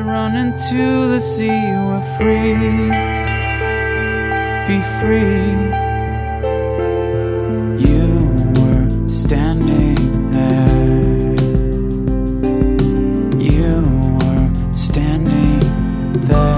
run into the sea. We're free, be free. You were standing there. You were standing there.